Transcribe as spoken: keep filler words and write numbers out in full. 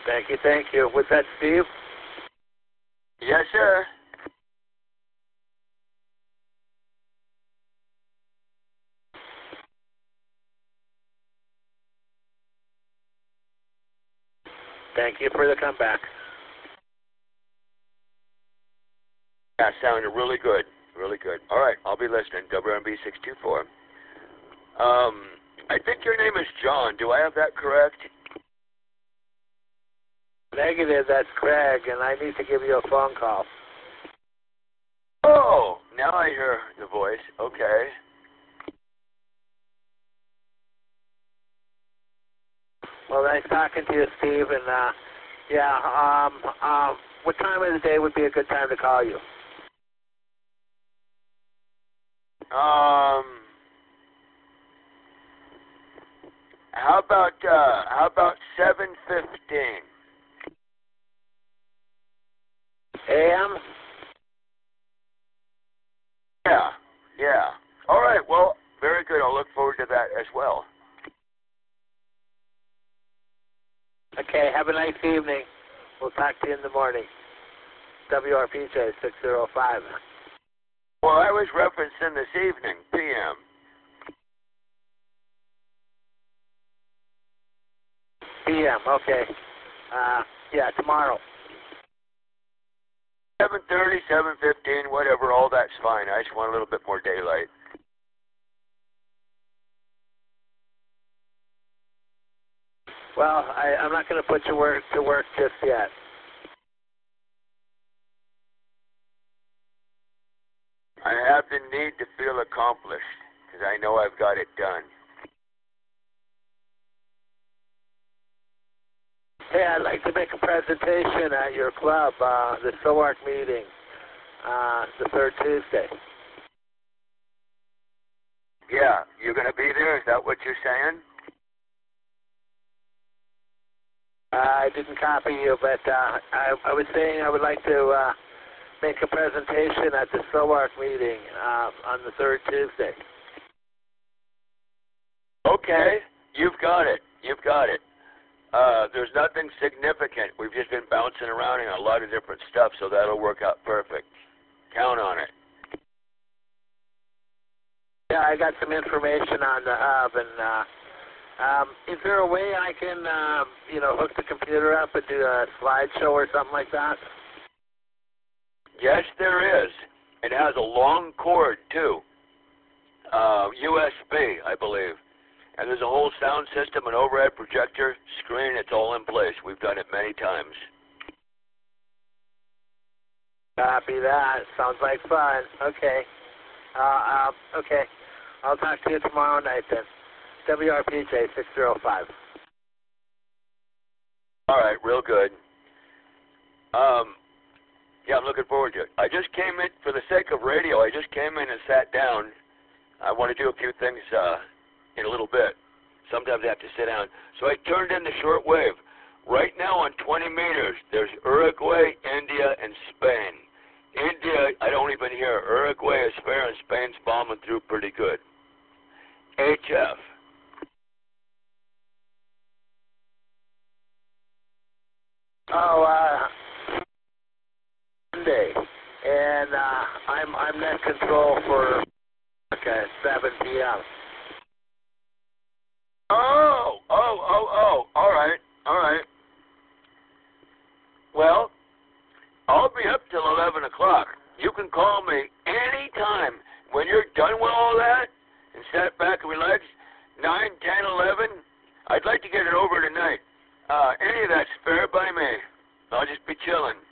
Thank you, thank you. Was that Steve? Yes, sir. Thank you for the comeback. That sounded really good. Really good. All right, I'll be listening. W R B six two four. Um, I think your name is John. Do I have that correct? Negative, that's Craig, and I need to give you a phone call. Oh, now I hear the voice. Okay. Well, nice talking to you, Steve, and, uh, yeah, um, um, what time of the day would be a good time to call you? Um, how about, uh, how about seven fifteen? A M? Yeah, yeah. All right, well, very good. I'll look forward to that as well. Okay, have a nice evening. We'll talk to you in the morning. W R P J six oh five. Well, I was referencing this evening, P M. P M, okay. Uh, yeah, tomorrow. seven thirty, seven fifteen, whatever, all that's fine. I just want a little bit more daylight. Well, I, I'm not going to put you work to work just yet. I have the need to feel accomplished, because I know I've got it done. Hey, I'd like to make a presentation at your club, uh, the S O A R C meeting, uh, the third Tuesday. Yeah, you're going to be there? Is that what you're saying? Uh, I didn't copy you, but uh, I, I was saying I would like to uh, make a presentation at the S O A R C meeting uh, on the third Tuesday. Okay, you've got it. You've got it. Uh, there's nothing significant. We've just been bouncing around in a lot of different stuff, so that'll work out perfect. Count on it. Yeah, I got some information on the hub, and uh, um, is there a way I can, uh, you know, hook the computer up and do a slideshow or something like that? Yes, there is. It has a long cord, too. Uh, U S B, I believe. And there's a whole sound system, an overhead projector, screen, it's all in place. We've done it many times. Copy that. Sounds like fun. Okay. Uh, um, okay. I'll talk to you tomorrow night then. W R P J six oh five. All right, real good. Um, yeah, I'm looking forward to it. I just came in, for the sake of radio, I just came in and sat down. I want to do a few things uh, in a little bit. Sometimes I have to sit down. So I turned into shortwave. Right now on twenty meters, there's Uruguay, India, and Spain. India, I don't even hear. Uruguay is fair, and Spain's bombing through pretty good. H F. Oh, uh, Monday, and uh, I'm I'm net control for okay, seven P M Oh, oh, oh, oh. All right, all right. Well, I'll be up till eleven o'clock. You can call me anytime. When you're done with all that and sit back and relax, nine, ten, eleven, I'd like to get it over tonight. Uh, any of that's fair by me. I'll just be chilling.